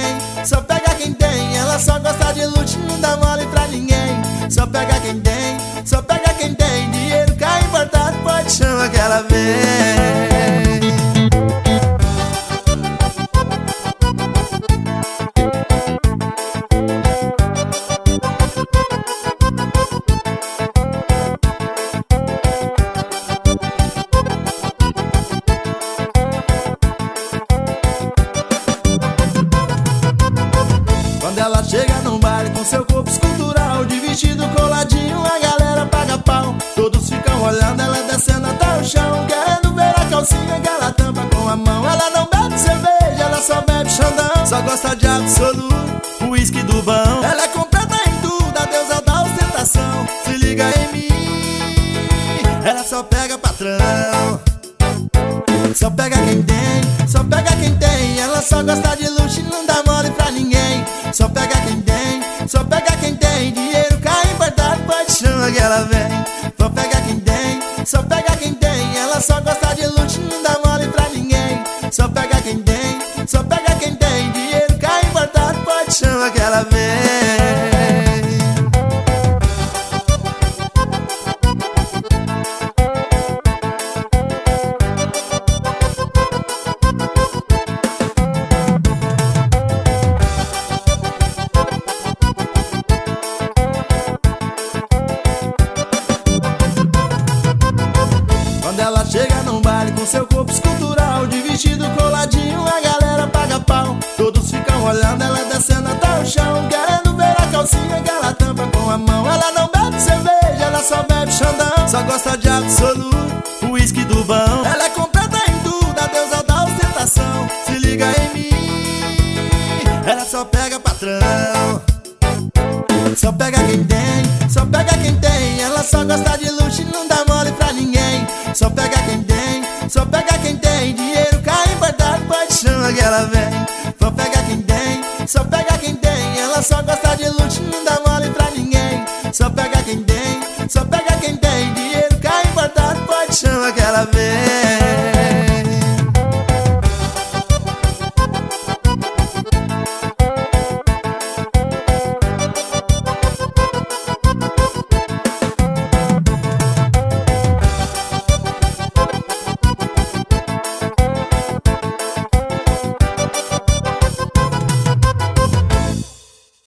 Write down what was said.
tem, só pega quem tem. Ela só gosta de luxo, não dá mole pra ninguém. Só pega quem tem, só pega quem tem. Dinheiro cai importado, pode chamar que ela vem. Quando ela chega num baile com seu corpo escultural, de vestido coladinho, a galera paga pau. Todos ficam olhando ela descendo até o chão, querendo ver a calcinha que ela tampa com a mão. Ela não bebe cerveja, ela só bebe xandão. Só gosta de absoluto, uísque do bom. Ela é completa em tudo, a deusa da ostentação. Se liga em mim, ela só pega patrão. Só pega quem tem, só pega quem tem. Ela só gosta de luxo e não dá mole pra ninguém. Só pega quem tem, só pega quem tem. Dinheiro cai importado, pode chamar que ela vem. Só pega quem tem, só pega quem tem. Ela só gosta de luxo e não dá mole pra ninguém. Só pega quem tem, só pega quem tem. Dinheiro cai importado, pode chamar que ela vem. Quando ela chega num baile com seu corpo escultural, de vestido coladinho, a galera paga pau. Todos ficam olhando ela descendo até o chão, querendo ver a calcinha que ela tampa com a mão. Ela não bebe cerveja, ela só bebe xandão. Só gosta de absoluto, uísque do bom. Ela é completa em tudo, a deusa da ostentação. Se liga em mim, ela só pega patrão. Só pega quem tem, só pega quem tem. Ela só gosta de luxo e não dá mole pra ninguém. Só pega quem tem, só pega quem tem. Dinheiro cai importado, pode chamar que ela vem. Só pega quem tem, só pega quem tem.